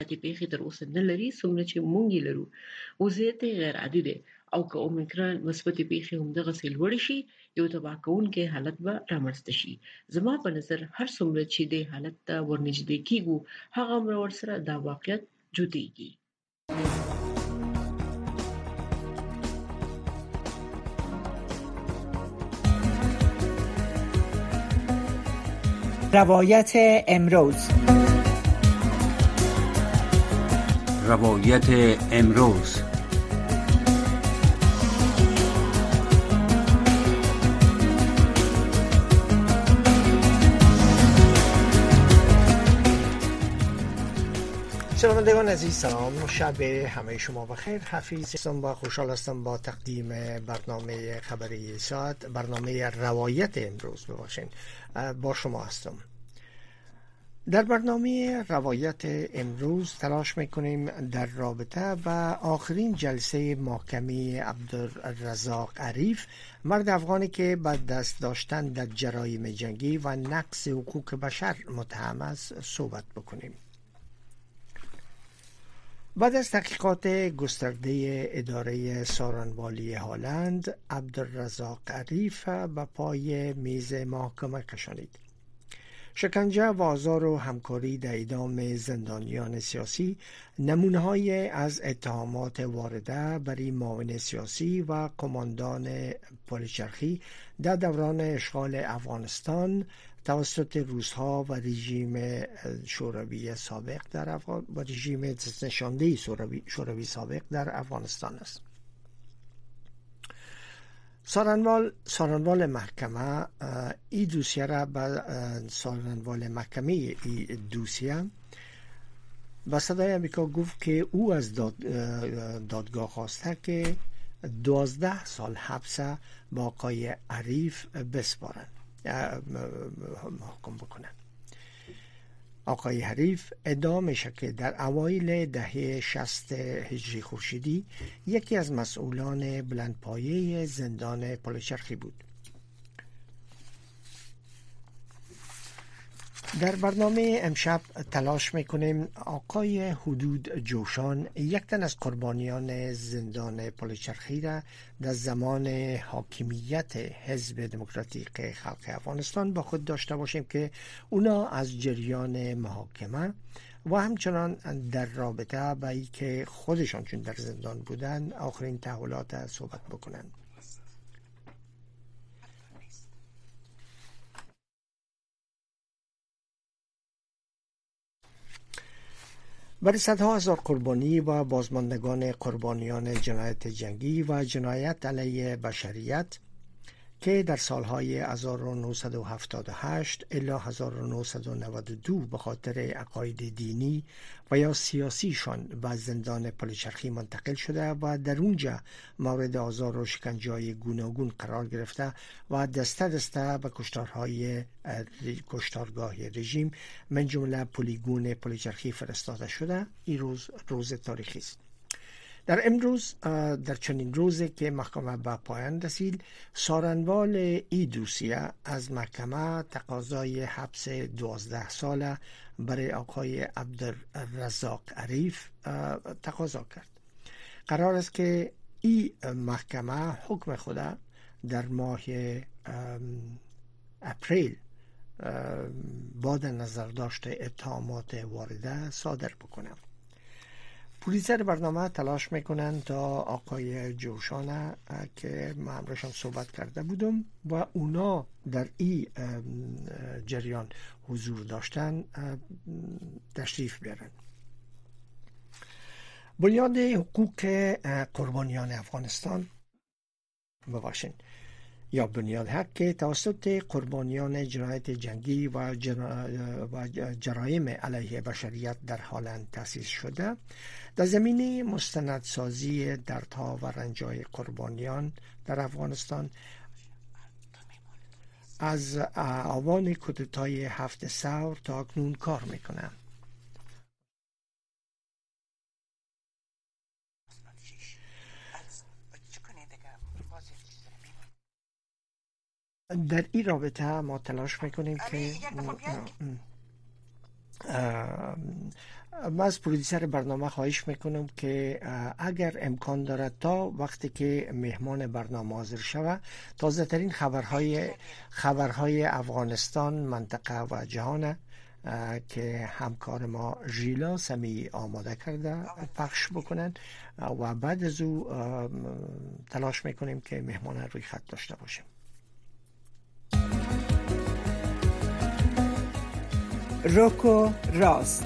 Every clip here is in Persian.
چې پیښې تر اوسه نه لري څومره چې مونږ یې لرو وضعیت غیر عادي دی او که اومیکرون مثبتې پیښې هم دغسې لوړې شي یو تباه کوونکی حالت به رامنځته شي زما په نظر هر څومره چې دې حالت ته ورنږدې کیږو هغه ورسره دا واقعیت جوتېږي. روایت امروز شنوندگان عزیز سلام، شب همه شما بخیر. حفیظ هستم و خوشحال هستم با تقدیم برنامه خبری ساعت، برنامه روایت امروز با شما هستم. در برنامه روایت امروز تلاش میکنیم در رابطه و آخرین جلسه محکمه عبدالرزاق عریف، مرد افغانی که با دست داشتن در جرایم جنگی و نقض حقوق بشر متهم است صحبت بکنیم. بعد از تحقیقات گسترده اداره سارنوالی هالند، عبدالرزاق عریف به پای میز محکمه کشانید. شکنجه و آزار و همکاری در اعدام زندانیان سیاسی نمونه‌های از اتهامات وارده برای معاون سیاسی و قماندان پلیچرخی در دوران اشغال افغانستان توسط روس‌ها و رژیم شوروی سابق در رژیم نشانده شوروی سابق در افغانستان است. سارنوال محکمه ای دوسیه را به سارنوال محکمه ای دوسیه به صدای امریکا گفت که او از دادگاه خواسته که 12 سال حبس با آقای عریف بسپارند، محکوم بکنند. آقای حریف ادعا میشه که در اوایل دهه 60 هجری خورشیدی یکی از مسئولان بلندپایه زندان پلیچرخی بود. در برنامه امشب تلاش میکنیم آقای حدود جوشان، یک تن از قربانیان زندان پلیچرخی را در زمان حاکمیت حزب دموکراتیک خلق افغانستان با خود داشته باشیم که اونا از جریان محاکمه و همچنان در رابطه با ای که خودشان چون در زندان بودن آخرین تحولات صحبت بکنند. برای صدها هزار قربانی و بازماندگان قربانیان جنایت جنگی و جنایت علیه بشریت که در سالهای 1978 الی 1992 به خاطر عقاید دینی و یا سیاسیشان به زندان پلیچرخی منتقل شده و در اونجا مورد آزار و شکنجه‌های گوناگون قرار گرفته و دسته دسته به کشتارگاه رژیم من جمله پلیگون پلیچرخی فرستاده شده. این روز تاریخی است. در چنین روزی که محکمه به پایان رسید، سارنوال ای دوسیه از محکمه تقاضای حبس 12 ساله برای آقای عبدالرزاق عریف تقاضا کرد. قرار است که این محکمه حکم خود در ماه اپریل با در نظر داشته اتهامات وارده صادر بکنه. پرویسر برنامه تلاش میکنن تا آقای جوشان که من همراهشان صحبت کرده بودم و اونا در این جریان حضور داشتن تشریف بیارن. بنیاد حقوق قربانیان افغانستان یا بنیاد حق که توسط قربانیان جنایت جنگی و جرایم علیه بشریت در هالند تأسیس شده، در زمینه مستندسازی دردها و رنجهای قربانیان در افغانستان از آوان کودتای 7 ثور تا اکنون کار میکنند. در این رابطه ما تلاش میکنیم که من از پرودیسر برنامه خواهش میکنم که اگر امکان دارد تا وقتی که مهمان برنامه حاضر شوه تازه ترین خبرهای افغانستان، منطقه و جهان که همکار ما ژیلا سمی آماده کرده پخش بکنن و بعد از او تلاش میکنیم که مهمان روی خط داشته باشیم. روکو راست،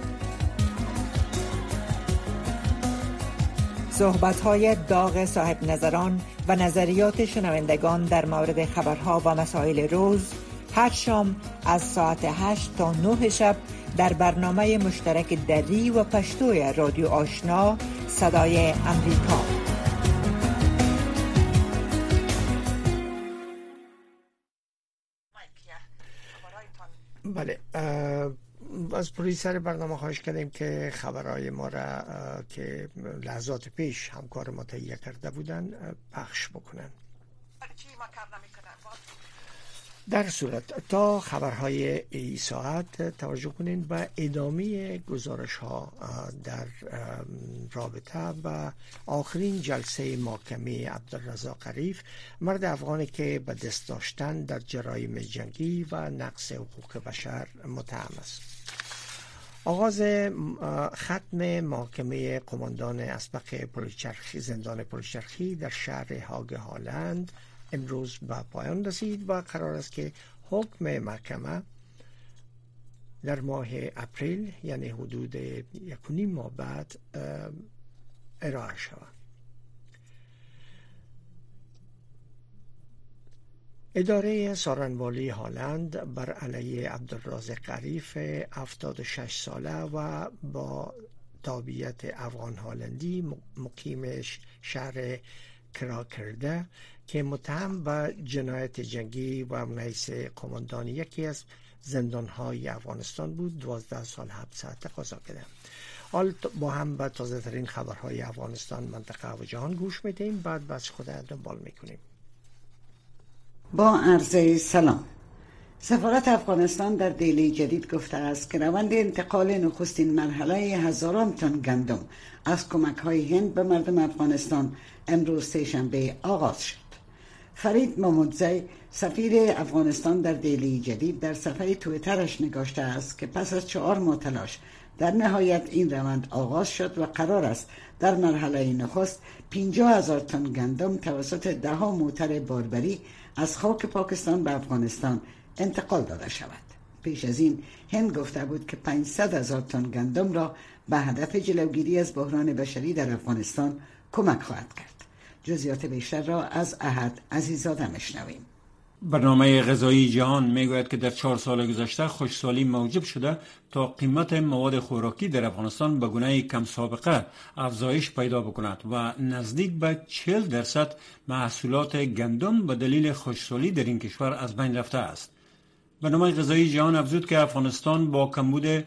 صحبت‌های داغ صاحب نظران و نظریات شنوندگان در مورد خبرها و مسائل روز، هر شام از ساعت 8 تا 9 شب در برنامه مشترک دری و پشتوی رادیو آشنا صدای امریکا. بله، از پرودیسر برنامه خواهش کردیم که خبرهای ما را که لحظات پیش همکار ما تهیه کرده بودن پخش بکنن. در صورت تا خبرهای این ساعت توجه کنین به ادامه گزارش ها در رابطه با آخرین جلسه محکمه عبدالرزاق عریف، مرد افغانی که به دست داشتن در جرایم جنگی و نقض حقوق بشر متهم است. آغاز ختم محاکمه قماندان اسبق پلچرخی زندان پلچرخی در شهر هاگ هالند امروز به پایان رسید و قرار است که حکم محکمه در ماه اپریل، یعنی حدود 1.5 ماه بعد ارائه شود. اداره سارنوالی هالند بر علیه عبدالرزاق عریف 76 ساله و با تابعیت افغان هالندی مقیم شهر کراکرده که متهم به جنایت جنگی و منحیث قماندان یکی از زندانهای افغانستان بود 12 سال حبس تقاضا کرده. حال با هم به تازه ترین خبرهای افغانستان، منطقه و جهان گوش میدیم، بعد بس خود دنبال میکنیم. با عرض سلام. سفارت افغانستان در دیلی جدید گفته است که روند انتقال نخستین مرحله هزاران تن گندم از کمک‌های هند به مردم افغانستان امروز سه‌شنبه آغاز شد. فرید محمودزی سفیر افغانستان در دیلی جدید در صفحه توییترش نگاشته است که پس از 4 ماه تلاش در نهایت این روند آغاز شد و قرار است در مرحله نخست 50,000 تن گندم توسط 10 موتر باربری از خاک پاکستان به افغانستان انتقال داده شود. پیش از این هند گفته بود که 500,000 تن گندم را به هدف جلوگیری از بحران بشری در افغانستان کمک خواهد کرد. جزئیات بیشتر را از احد عزیزاده میشنویم. برنامه غذایی جهان میگوید که در 4 سال گذشته خشکسالی موجب شده تا قیمت مواد خوراکی در افغانستان به گونه کم سابقه افزایش پیدا بکند و نزدیک به 40% محصولات گندم به دلیل خشکسالی در این کشور از بین رفته است. برنامه غذایی جهان افزود که افغانستان با کمبود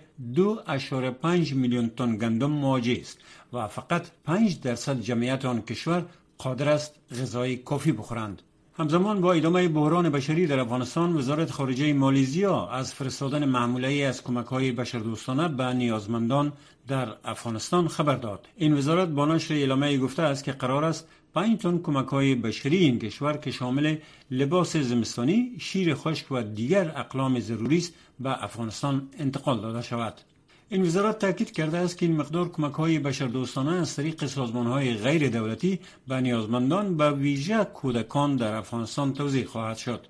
2.5 میلیون تن گندم مواجه است و فقط 5% جمعیت آن کشور قادر است غذای کافی بخورند. همزمان با ادامه بحران بشری در افغانستان، وزارت خارجه مالزیا از فرستادن محموله‌ای از کمک‌های بشردوستانه به نیازمندان در افغانستان خبر داد. این وزارت با نشر اعلامیه گفته است که قرار است 5 تن کمک‌های بشری این کشور که شامل لباس زمستانی، شیر خشک و دیگر اقلام ضروری است به افغانستان انتقال داده شود. این وزارت تاکید کرده است که این مقدار کمک‌های بشردوستانه از طریق سازمان‌های غیر دولتی به نیازمندان به ویژه کودکان در افغانستان توزیع خواهد شد.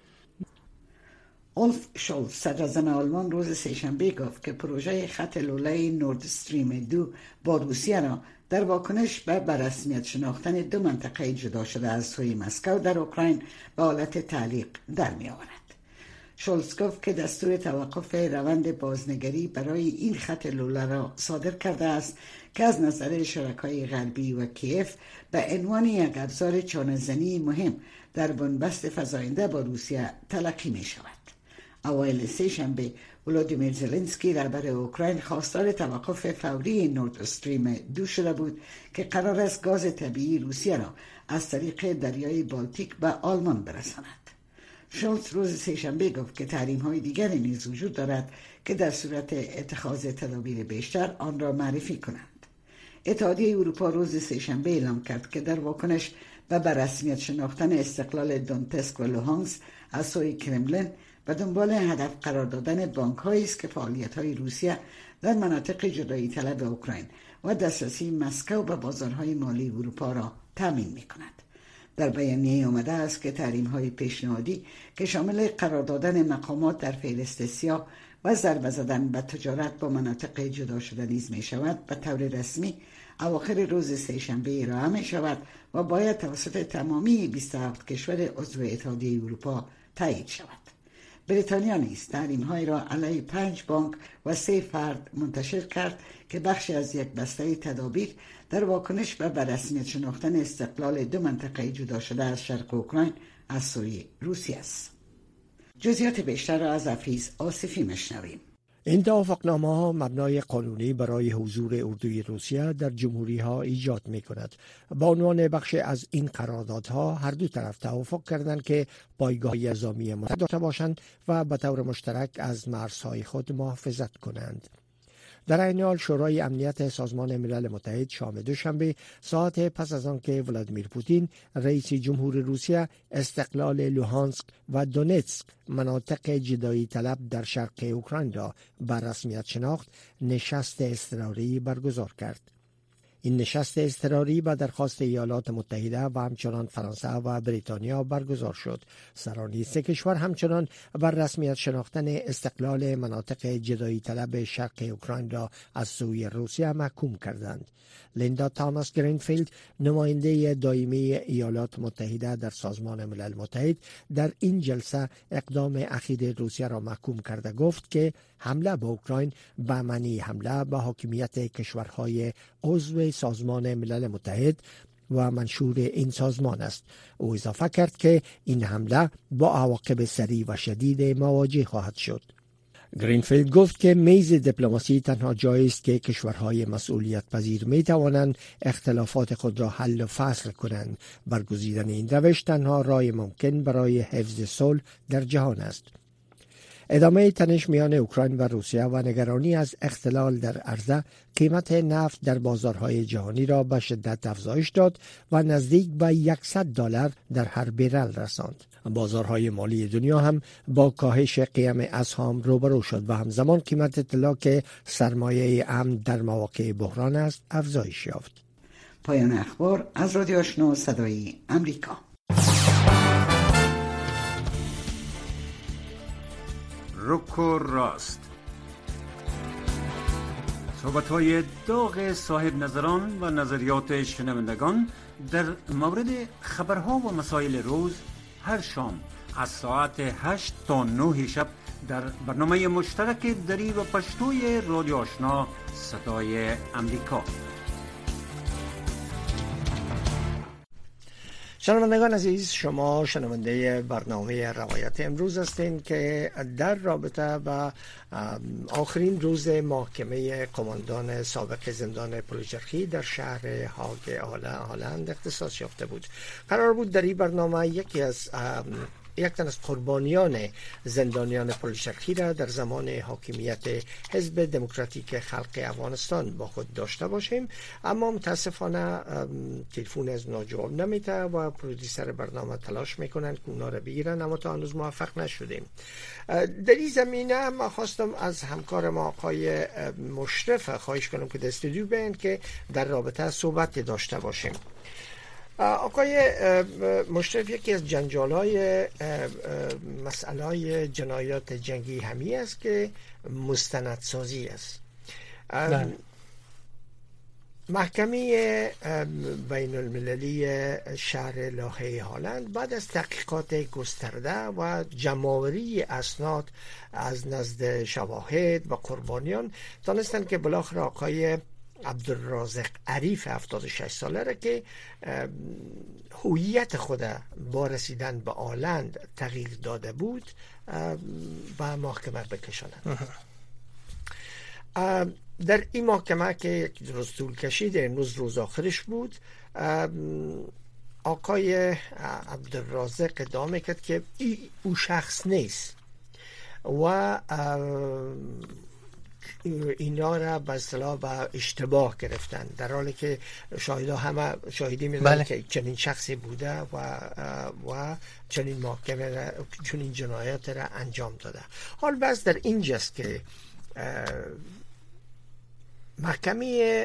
اولف شولز صدراعظم آلمان روز سه‌شنبه گفت که پروژه خط لوله نورد استریم 2 با روسیه را در واکنش به رسمیت شناختن 2 منطقه جدا شده از سوی مسکو در اوکراین به حالت تعلیق در می‌آورد. شولز گفت که دستور توقف روند بازنگری برای این خط لوله را صادر کرده است که از نظر شرکای غربی و کیف به عنوان یک ابزار چانه‌زنی مهم در بنبست فزاینده با روسیه تلقی می شود. اوایل سه‌شنبه ولودیمیر زلنسکی رهبر اوکراین خواستار توقف فوری نورد استریم 2 شده بود که قرار است گاز طبیعی روسیه را از طریق دریای بالتیک به آلمان برساند. شولتز روز سه‌شنبه گفت که تحریم‌های دیگری نیز وجود دارد که در صورت اتخاذ تدابیر بیشتر آن را معرفی کنند. اتحادیه اروپا روز سه‌شنبه اعلام کرد که در واکنش و بر رسمیت شناختن استقلال دونتسک و لوهانسک از سوی کرملین و دنبال هدف قرار دادن بانک‌هایی است که فعالیت‌های روسیه در مناطق جدایی طلب اوکراین و دسترسی مسکو به بازارهای مالی اروپا را تامین می‌کند. در بیانیه آمده است که تحریم‌های پیشنهادی که شامل قرار دادن مقامات در فهرست سیاه و ضربه زدن به تجارت با مناطق جدا شده نیز می‌شود به طور رسمی اواخر روز سه‌شنبه ارائه می‌شود و باید توسط تمامی 27 کشور عضو اتحادیه اروپا تایید شود. بریتانیا نیز تحریم‌های را علیه 5 بانک و 3 فرد منتشر کرد که بخشی از یک بسته تدابیر در واکنش به رسمیت شناختن استقلال 2 منطقه جدا شده از شرق اوکراین از سوی روسیه است. جزئیات بیشتر را از حفیظ آصفی میشنویم. این توافقنامه‌ها مبنای قانونی برای حضور اردوی روسیه در جمهوری‌ها ایجاد می‌کند. با عنوان بخش از این قراردادها هر دو طرف توافق کردند که پایگاه‌های نظامی متحد داشته باشند و به طور مشترک از مرزهای خود محافظت کنند. در این حال شورای امنیت سازمان ملل متحد شام دوشنبه ساعت پس از آنکه ولادیمیر پوتین رئیس جمهور روسیه استقلال لوهانسک و دونتسک مناطق جدایی طلب در شرق اوکراین را به رسمیت شناخت، نشست اضطراری برگزار کرد. این نشست اضطراری به درخواست ایالات متحده و همچنان فرانسه و بریتانیا برگزار شد. سران سه کشور همچنان بر رسمیت شناختن استقلال مناطق جدایی طلب شرق اوکراین را از سوی روسیه محکوم کردند. لیندا تاماس گرینفیلد، نماینده دائمی ایالات متحده در سازمان ملل متحد، در این جلسه اقدام اخیر روسیه را محکوم کرده گفت که حمله به اوکراین به معنی حمله به حاکمیت کشورهای عضو سازمان ملل متحد و منشور این سازمان است. او اضافه کرد که این حمله با عواقب سریع و شدید مواجه خواهد شد. گرینفیلد گفت که میز دیپلماسی تنها جایی است که کشورهای مسئولیت پذیر می توانند اختلافات خود را حل و فصل کنند. برگزیدن این روش تنها راه ممکن برای حفظ صلح در جهان است. ادامه تنش میان اوکراین و روسیه و نگرانی از اختلال در عرضه قیمت نفت در بازارهای جهانی را به شدت افزایش داد و نزدیک به $100 در هر برل رساند. بازارهای مالی دنیا هم با کاهش قیم اسهام روبرو شد و همزمان قیمت طلا که سرمایه امن در مواقع بحران است افزایش یافت. پایان اخبار از رادیو آشنا صدای امریکا. رک و راست، صحبت‌های داغ صاحب نظران و نظریات شنوندگان در مورد خبرها و مسائل روز هر شام از ساعت 8 تا 9 شب در برنامه مشترک دری و پشتوی رادیو آشنا صدای امریکا. شنوندگان عزیز، شما شنونده برنامه روایت امروز هستید که در رابطه با آخرین روز محاکمه قماندان سابق زندان پلوچرخی در شهر هاگ هلند اختصاص یافته بود. قرار بود در این برنامه یک تن از قربانیان زندانیان پلوچرخی را در زمان حاکمیت حزب دموکراتیک خلق افغانستان با خود داشته باشیم، اما متاسفانه تلفن از ما جواب نمیده و پرودیسر برنامه تلاش میکنن که اونا را بگیرن، اما تا هنوز موفق نشدیم. در این زمینه ما خواستم از همکار ما آقای مشرف خواهش کنم که در استودیو بیان که در رابطه صحبت داشته باشیم. آقای مشرف، یکی از جنجال‌های مسئله جنایات جنگی همی است که مستندسازی است. محکمه بین المللی شهر لاهه هلند بعد از تحقیقات گسترده و جمع‌آوری اسناد از نزد شواهد و قربانیان دانستند که بالاخره آقای عبدالرازق عریف 76 ساله را که هویت خود با رسیدن به آلند تغییر داده بود به محکمه بکشانند. در این محکمه که یک روز طول کشید، امروز روز آخرش بود، آقای عبدالرازق ادعا کرد که او شخص نیست و اینا را به اصطلاح به اشتباه گرفتن، در حالی که شاهدا همه شاهدی میدن که چنین شخصی بوده و چنین محکمه را، چنین جنایات را انجام داده. حال بس در اینجاست که محکمه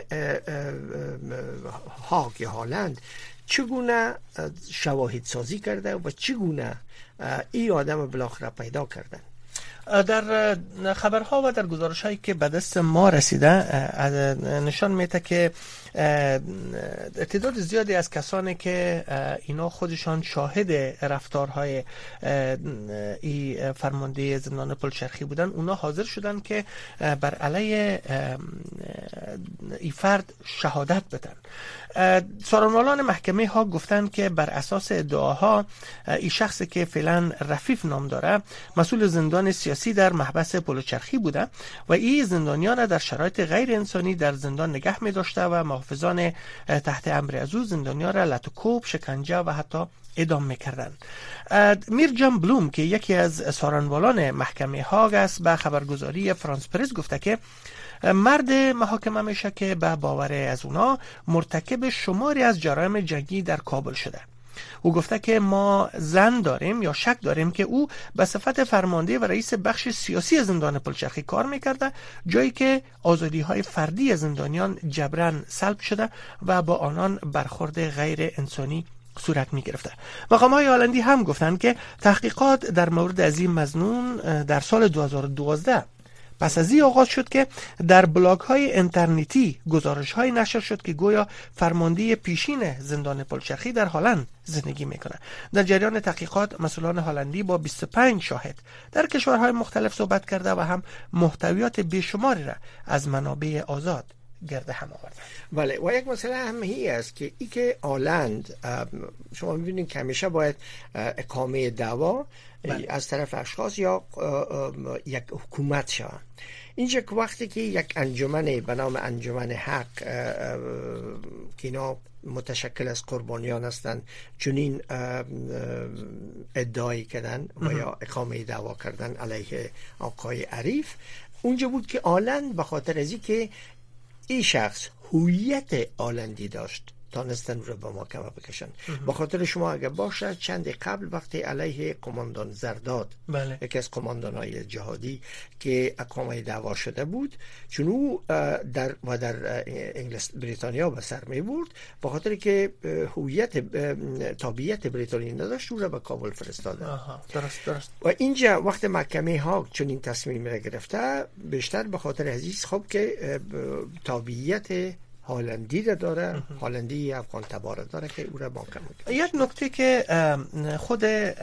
هاگ یا هالند چگونه شواهد سازی کرده و چگونه این آدم بالاخره پیدا کردن. در خبرها و در گزارش‌هایی که به دست ما رسیده نشان میده که تعداد زیادی از کسانی که اینا خودشان شاهد رفتارهای این فرمانده زندان پلچرخی بودن، اونا حاضر شدن که بر علیه این فرد شهادت بدن. سارنوالان محکمه ها گفتند که بر اساس ادعاها این شخصی که فعلا رفیف نام داره مسئول زندان سیاسی در محبس پلچرخی بوده و این زندانیان در شرایط غیر انسانی در زندان نگه می داشته و محافظان تحت امر از او زندانیان را لطوکوب، شکنجه و حتی اعدام میکردن. میر جان بلوم که یکی از سارنوالان محکمه هاگ است به خبرگزاری فرانس پرس گفته که مرد محاکمه میشه که به باور از اونا مرتکب شماری از جرایم جنگی در کابل شده. او گفته که ما ظن داریم یا شک داریم که او به صفت فرمانده و رئیس بخش سیاسی زندان پلچرخی کار میکرده، جایی که آزادی های فردی زندانیان جبران سلب شده و با آنان برخورد غیر انسانی صورت می گرفته. مقام‌های هلندی هم گفتند که تحقیقات در مورد از این مظنون در سال 2012 پس از این آغاز شد که در بلاگ های اینترنتی گزارش های نشر شد که گویا فرمانده پیشین زندان پلچرخی در هلند زندگی میکنه. در جریان تحقیقات مسئولان هلندی با 25 شاهد در کشورهای مختلف صحبت کرده و هم محتویات بیشماری را از منابع آزاد گرد هم آورده. بله، و یک مسئله هم هی است که ای که هلند شما می‌بینید که همیشه باید اقامه دعوا از طرف اشخاص یا یک حکومت شود. اینجا که وقتی که یک انجمن به نام انجمن حق که اینا متشکل از قربانیان هستند چنین ادعای کردن و یا اقامه دعوا کردن علیه آقای عریف، اونجا بود که هلند به خاطر از اینکه این شخص هویت هلندی داشت تانستن رو به محکمه بکشن. با خاطر شما اگر باشه چند قبل وقتی علیه قماندان زرداد، بله، یکی از قماندان‌های جهادی که اقامه دعوا شده بود، چون او در انگلیس بریتانیا به سر می برد، با خاطر که هویت تابعیت بریتانیایی نداشت، او را به کابل فرستادن. درست. و اینجا وقت محکمه ها چون این تصمیم را گرفته، بیشتر به خاطر عزیز خوب که تابعیت هلندی داره، هلندی افغان تبار داره که او را محکم میکنه. یک نکته که خود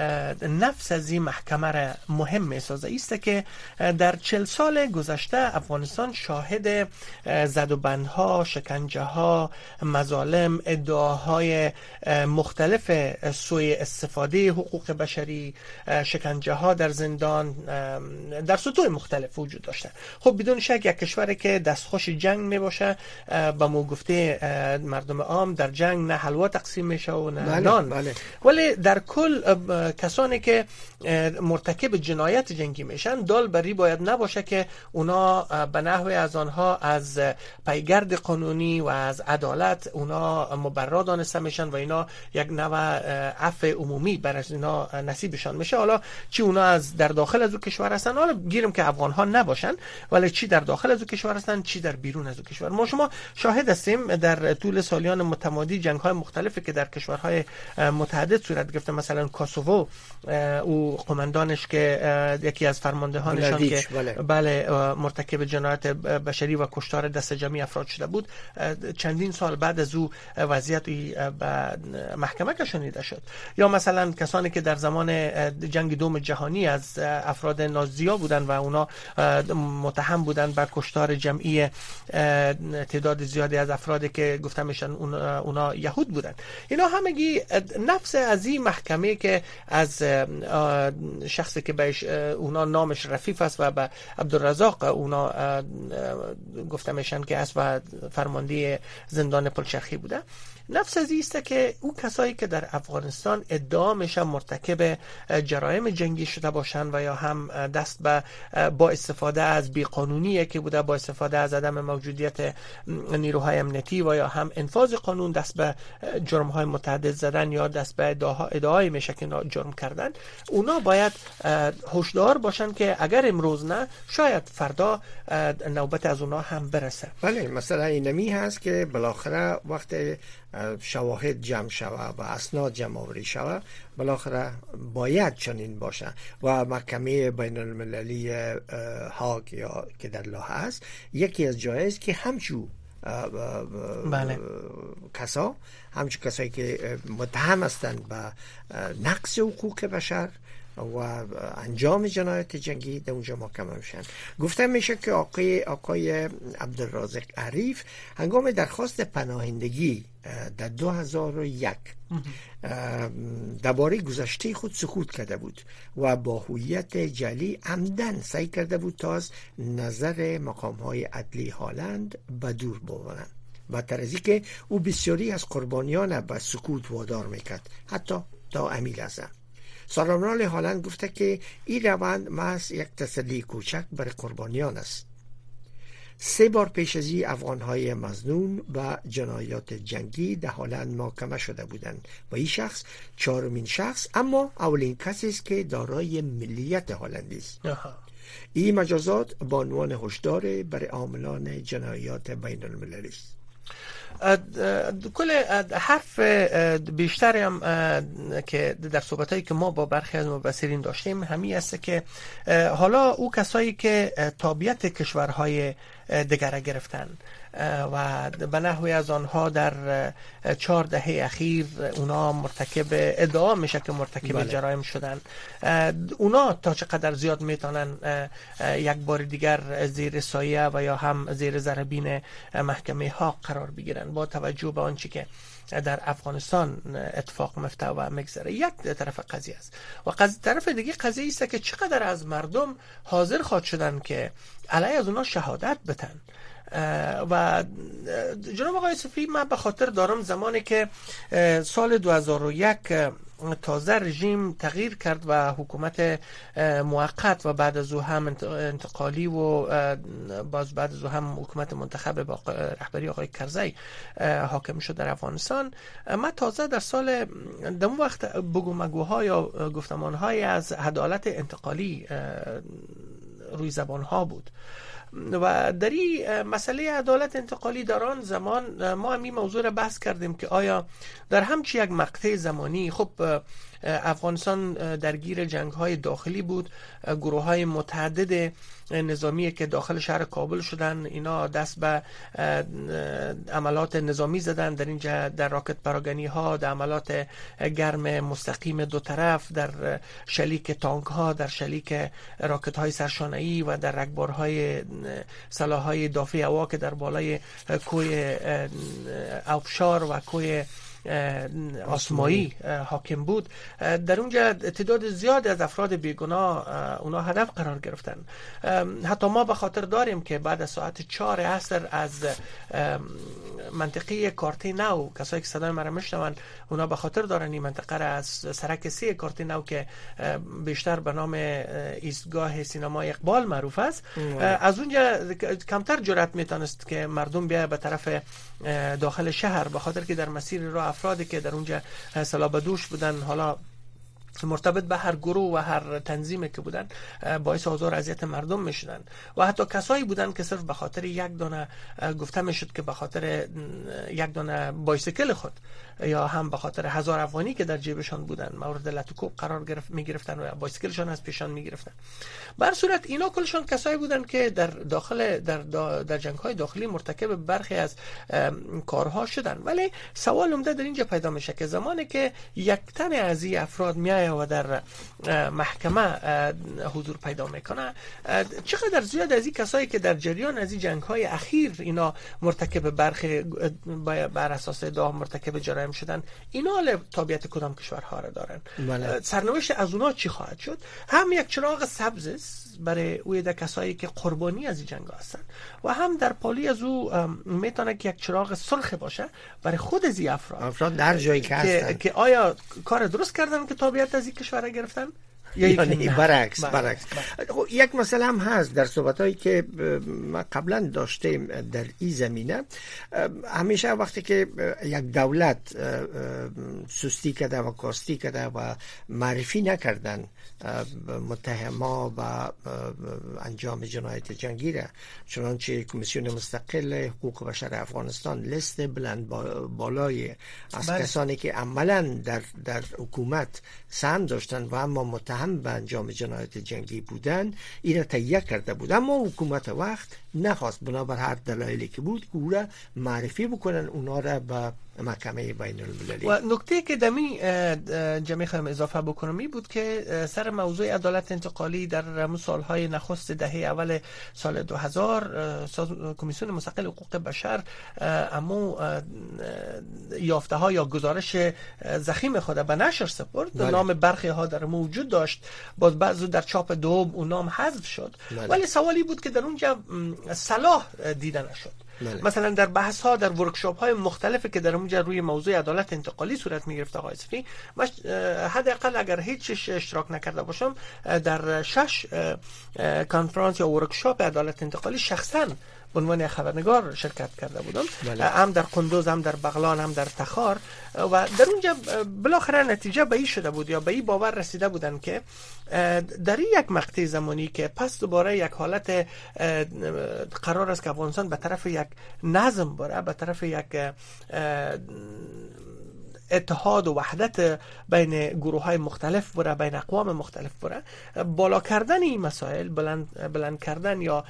نفس از این محکمه را مهم میسازه است که در 40 سال گذشته افغانستان شاهد زدوبندها، شکنجه ها، مظالم، ادعاهای مختلف سوء استفاده حقوق بشری، شکنجه ها در زندان در سطوح مختلف وجود داشته. خب بدون شک یک کشوری که دستخوش جنگ میباشه، با مو گفته مردم عام در جنگ نه حلوا تقسیم میشه و نه نان. بله. ولی در کل کسانی که مرتکب جنایت جنگی میشن دال بری باید نباشه که اونا به نحو از آنها از پیگرد قانونی و از عدالت اونا مبرا دانسته میشن و اینا یک نوع عفو عمومی بر اینا نصیبشان میشه. حالا چی اونا از در داخل از او کشور هستن، حالا گیرم که افغان ها نباشن، ولی چی در داخل از او کشور هستن، چی در بیرون از او کشور. ما شما شاهد هستیم در طول سالیان متمادی جنگ های مختلفی که در کشورهای متعدد صورت گرفته. مثلا کوسوو، او قماندانش که یکی از فرماندهانشان که بله مرتکب جنایت بشری و کشتار دست جمعی افراد شده بود، چندین سال بعد از او وضعیت به محکمه کشانیده شد. یا مثلا کسانی که در زمان جنگ دوم جهانی از افراد نازی‌ها بودن و اونا متهم بودن بر کشتار جمعی تعداد زیادی زیادی از افرادی که گفته میشن اونا یهود بودن. اینا همگی نفس از این محکمه که از شخصی که بهش اونا نامش رفیف است و به عبدالرزاق اونا گفته میشن که است و فرمانده زندان پلچرخی بوده، نفس از است که او کسایی که در افغانستان ادعا میشه مرتکب جرایم جنگی شده باشن و یا هم دست به با استفاده از بیقانونی که بوده، با استفاده از عدم موجودیت نیروهای امنیتی و یا هم انفاذ قانون دست به جرم‌های متعدد زدن یا دست به ادعای میشه که جرم کردن، اونا باید هوشیار باشن که اگر امروز نه شاید فردا نوبت از اونا هم برسه. بله، مثلا اینمی هست که بالاخره وقت شواهد جمع شوه و اسناد جمع آوری شوه بالاخره باید چنین باشه و محکمه بین المللی هاگ یا که در لاهه است یکی از جایز که همچو بله. کسایی که متهم هستند به نقض حقوق بشر و انجام جنایت جنگی در اونجا محکمه میشن. گفته میشه که آقای عبدالرزاق عریف هنگام درخواست پناهندگی در 2001 درباره گذشته خود سکوت کرده بود و با هویت جعلی عمدن سعی کرده بود تا از نظر مقام‌های عدلی هالند به دور بمانند. بدتر از اینکه او بسیاری از قربانیان به سکوت وادار میکرد، حتی تا امیل ازم. سارنوال هالند گفته که این روند محض یک تسلی کوچک برای قربانیان است. 3 بار پیش از این افغان‌های مظنون و جنایات جنگی در هالند محاکمه شده بودند و این شخص 4مین شخص اما اولین کسی است که دارای ملیت هلندی است. این مجازات با عنوان هشدار برای عاملان جنایات بین المللی است. کل حرف بیشتری هم که در صحبتایی که ما با برخی از مبصرین داشتیم همین است که حالا او کسایی که تابعیت کشورهای دیگر گرفتن و به نحوی از آنها در 4 دهه اخیر اونا مرتکب ادعا میشه که مرتکب جرایم شدن، اونا تا چقدر زیاد میتونن یک بار دیگر زیر سایه و یا هم زیر ضربین محکمه ها قرار بگیرن با توجه به آنچه که در افغانستان اتفاق میفته و میگذره. یک طرف قضیه است و طرف دیگه قضیه است که چقدر از مردم حاضر خواهد شدن که علیه از اونا شهادت بدن. و جناب آقای صفی، من به خاطر دارم زمانی که سال 2001 تازه رژیم تغییر کرد و حکومت موقت و بعد از او هم انتقالی و باز بعد از او هم حکومت منتخب با رهبری آقای کرزی حاکم شد در افغانستان، من تازه در سال دم وقت بگو مگوها یا گفتمانهای از عدالت انتقالی روی زبانها بود و در این مسئله عدالت انتقالی در آن زمان ما هم این موضوع را بحث کردیم که آیا در همچی یک مقطع زمانی، خب افغانستان درگیر جنگ‌های داخلی بود، گروه‌های متعدد نظامی که داخل شهر کابل شدن اینا دست به عملات نظامی زدن در اینجا، در راکت پراگنی‌ها، در عملات گرم مستقیم دو طرف، در شلیک تانک‌ها، در شلیک راکت‌های سرشانه‌ای و در رگبارهای سلاح‌های دافع هوا که در بالای کوه آبشار و کوه آسمایی حاکم بود، در اونجا تعداد زیاد از افراد بیگناه اونا هدف قرار گرفتن. حتی ما به خاطر داریم که بعد از ساعت 4 عصر از منطقه کارتی نو، کسایی که صدای مرا میشنون اونا به خاطر دارن این منطقه را، از سرک 3 کارتی نو که بیشتر به نام ایستگاه سینمای اقبال معروف است، از اونجا کمتر جرأت میتونست که مردم بیا به طرف داخل شهر، به خاطر که در مسیر راه افرادی که در اونجا سلاح بدوش بودن، حالا مرتبط به هر گروه و هر تنظیمی که بودن، باعث آزار اذیت مردم میشدن و حتی کسایی بودن که صرف به خاطر یک دانه، گفته میشد که به خاطر یک دانه بایسیکل خود یا هم به خاطر 1000 افغانی که در جیبشان بودن مورد لطوکوب قرار میگرفتن و بایسیکلشان از پیشان میگرفتن. به هر صورت اینا کلشان کسایی بودن که در داخل در جنگ‌های داخلی مرتکب برخی از کارها شدن. ولی سوال عمده در اینجا پیدا میشه که زمانی که یک تن از این افراد میاد میآید و در محکمه حضور پیدا میکنه، چقدر زیاد از این کسایی که در جریان از این جنگ های اخیر اینا مرتکب برخی بر اساس ادعا مرتکب جرایم شدن، اینا تابعیت کدام کشورها را دارن؟ سرنوشت از اونا چی خواهد شد؟ هم یک چراغ سبز است برای اوی ده کسایی که قربانی از این جنگ هستن و هم در پالی از او میتونه که یک چراغ سرخ باشه برای خود از این افراد در جایی که هستن که آیا کار درست کردن که تابعیت از این کشور گرفتن یعنی برعکس. یک مسئله هم هست در صحبتایی که ما قبلا داشتیم در این زمینه. همیشه وقتی که یک دولت سستی کرده و کاستی کرده و معرفی نکردن متهما و انجام جنایت جنگی را، چنانچه کمیسیون مستقل حقوق بشر افغانستان لیست بلند بالای از کسانی که عملا در حکومت سهم داشتن و اما متهم به انجام جنایت جنگی بودن این را تهیه کرده بود، اما حکومت وقت نخواست بنابر هر دلایلی که بود او را معرفی بکنن اونا را به محکمه بین المللی. و نکته که دمی جمعی خواهم اضافه بکنم این بود که سر موضوع عدالت انتقالی در سالهای نخست دهه اول سال 2000 کمیسیون مستقل حقوق بشر امو یافته ها یا گزارش ضخیم خود به نشر سپرد. نام برخی ها در موجود داشت، باز بعضی در چاپ دوم اون نام حذف شد. ولی سوالی بود که در اونجا صلاح دیده نشد. مثلا در بحث ها در ورکشاپ های مختلفی که در اونجا روی موضوع عدالت انتقالی صورت می گرفت آقای صفی، حداقل اگر هیچ اشتراک نکرده باشم در 6 کنفرانس یا ورکشاپ عدالت انتقالی شخصا به عنوان خبرنگار شرکت کرده بودم. هم در قندوز، هم در بغلان، هم در تخار، و در اونجا بالاخره نتیجه به این شده بود یا به این باور رسیده بودن که در یک مقطع زمانی که پس دوباره یک حالت قرار است که افغانستان به طرف یک نظم بره، به طرف یک اتحاد و وحدت بین گروه های مختلف بره، بین اقوام مختلف بره، بالا کردن این مسائل، بلند کردن یا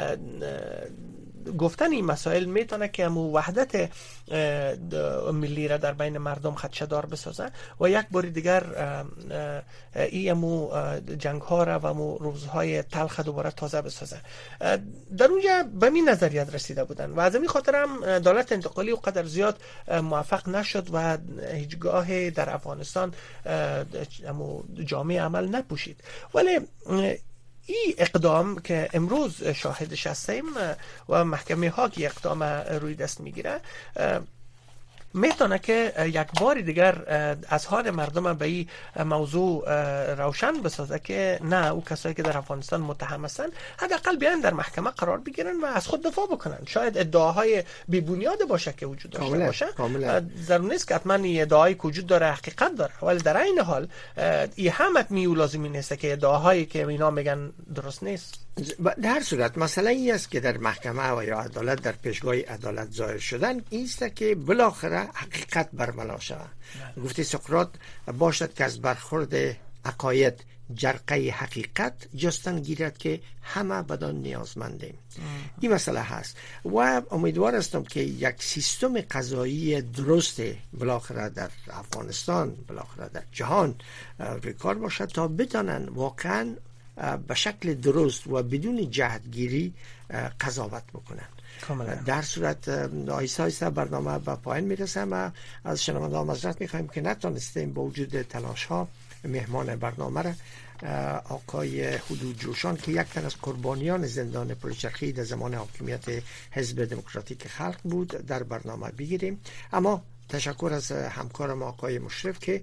گفتن این مسائل میتونه که همون وحدت ملی را در بین مردم خدشه‌دار بسازه و یک بار دیگر این همون جنگ ها را و همون روزهای تلخ دوباره تازه بسازه. در اونجا به این نظریت رسیده بودن و از این خاطر هم عدالت انتقالی قدر زیاد موفق نشد و هیچگاه در افغانستان جامعه عمل نپوشید. ولی این اقدام که امروز شاهدش هستیم و محکمه ها که اقدام روی دست میگیره میتونه که یک بار دیگر اذهان مردم به این موضوع روشن بسازه که نه، او کسایی که در افغانستان متهم هستن حداقل بیان در محکمه قرار بگیرن و از خود دفاع بکنن. شاید ادعاهای بی بنیاد باشه که وجود داشته باشه، ضرور نیست که حتما این ادعایی که وجود داره حقیقت داره، ولی در این حال این هم حتمی و لازمی نیست که ادعاهایی که اینا میگن درست نیست. در صورت مسئله این است که در محکمه و یا عدالت در پیشگاه عدالت ظاهر شدن است که بالاخره حقیقت برملا شود. گفته سقراط باشد که از برخورد عقاید جرقه حقیقت جستن گیرد که همه بدان نیازمندیم. این مسئله هست و امیدوار هستم که یک سیستم قضایی درست بالاخره در افغانستان، بالاخره در جهان روی کار باشد تا بتانن واقعا به شکل درست و بدون جهتگیری قضاوت بکنن. در صورت آیسته آیسته برنامه به پایان میرسه. ما از شنوندگان معذرت میخوایم که نتونستیم با وجود تلاش ها مهمان برنامه را آقای حدود جوشان که یک تن از قربانیان زندان پلچرخی در زمان حاکمیت حزب دموکراتیک خلق بود در برنامه بگیریم. اما تشکر از همکارم آقای مشرف که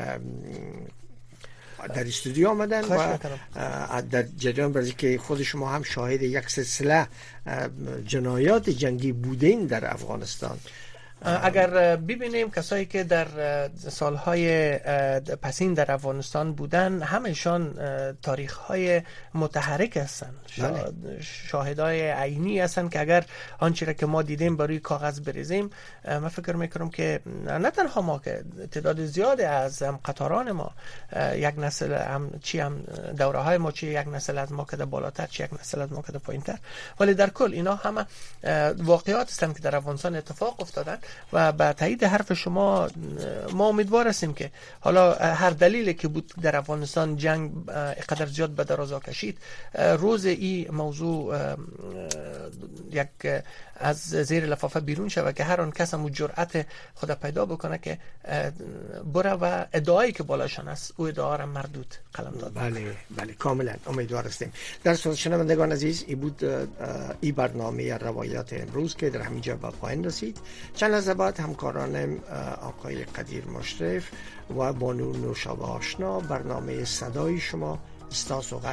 در استودیو آمدن و در جریان برای که خود شما هم شاهد یک سلسله جنایات جنگی بودین در افغانستان. اگر ببینیم کسایی که در سالهای پسین در افغانستان بودن همشان تاریخ‌های متحرک هستن، شاهدای عینی هستن که اگر آنچه را که ما دیدیم بروی کاغذ بریزیم، من فکر میکنم که نه تنها ما که تعداد زیاد از قطاران ما یک نسل هم دوره های ما، چی یک نسل از ما که بالاتر، چی یک نسل از ما که پایینتر، ولی در کل اینا همه واقعیات هستن که در افغانستان اتفاق افتادن و به تایید حرف شما ما امیدوار هستیم که حالا هر دلیلی که بود در افغانستان جنگ قدر زیاد به درازا کشید، روز این موضوع یک از زیر لفافه بیرون شود که هر آن کس هم جرأت خود پیدا بکنه که بره و ادعایی که بالاشان است او ادعا را مردود قلم داد. بله کاملا امیدوار هستیم. در صورت شنوندگان عزیز، این بود این برنامه روایات امروز که در همینجا به پایان رسید. چند لحظه بعد همکارانم آقای قدیر مشرف و بانو نوشابه آشنا برنامه صدای شما استاس و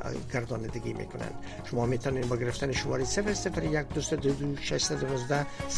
گرداندگی میکنن. شما میتونید با گرفتن شماره 001 222 612